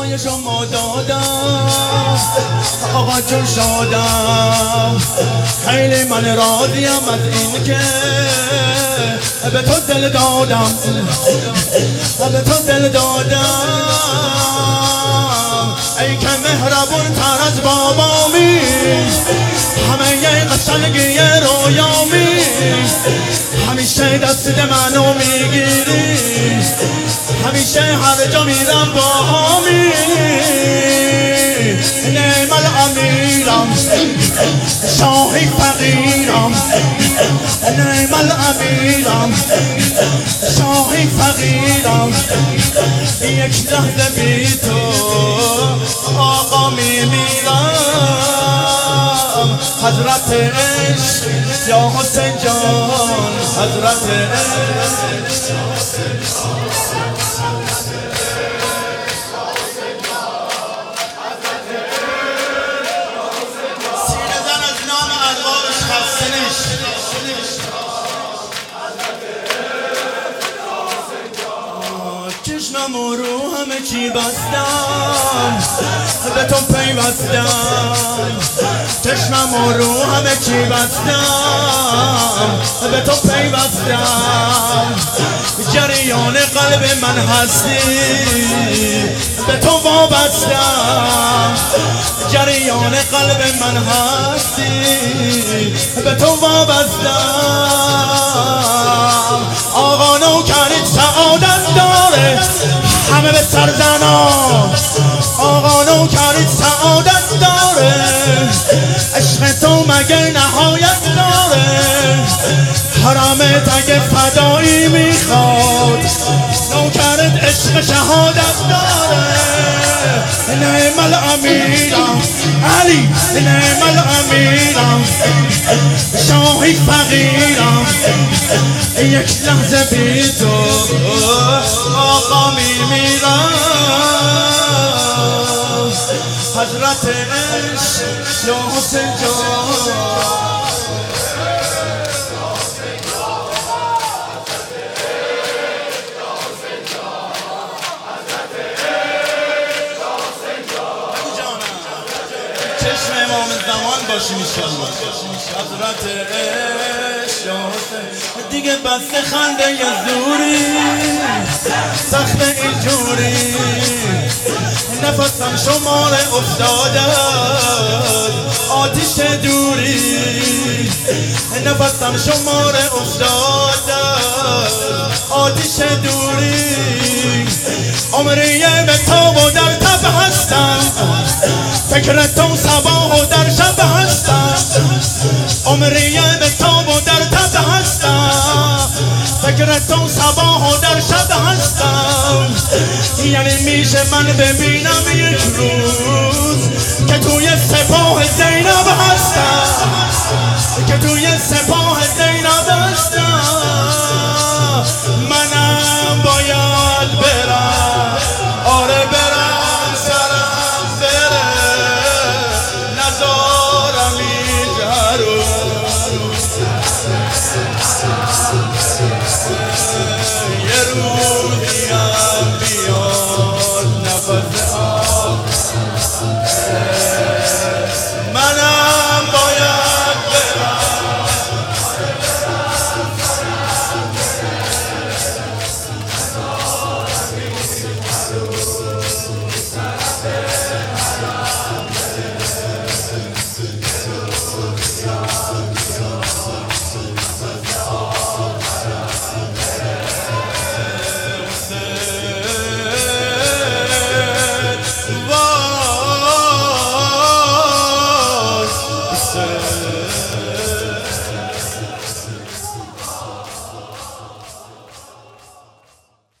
برای شما دادم آقا جون شادم خیلی من راضیم از این که به تو دل دادم به تو دل دادم ای که مهربون تر از بابامی همه یه قشنگی رویامی همیشه دست منو میگیری همیشه هر جا میرم با همی نعم الامیرم شاهی فقیرم نعم الامیرم شاهی فقیرم یک لحظه بی تو آقا میمیرم حضرت عشق یا حسین جان حضرت عشق چشمم رو همه چی بستم به تو پیوستم چشمم رو همه چی بستم به تو پیوستم جریان قلب من هستی به تو وابستم جریان قلب من هستی به تو وابستم آقا نوکرت سعادت داره همه به سر زنان آقا نوکرت سعادت داره عشق تو مگه نهایت داره حرمت اگه فدایی میخواد نوکرت عشق شهادت داره نعم الامیرم علی نعم الامیرم شاهی فقیرم یک لحظه بی تو آقا میمیرم حضرت عشق یا حسین جان چشم امام زمان باشی میشالله حضرت عشق یا حسین دیگه بس خنده یه زوری سخت اینجوری نفسم شمار افتاده آتیش دوری نفسم شمار افتاده آتیش دوری عمریه به تاب و در تب هستم فکرتون صباح و در شب هستم عمریه به تاب و در تب هستم فکرتون صباح و در شب هستم یعنی میشه من ببینم یک روز که توی سپاه زینب هستم که توی سپاه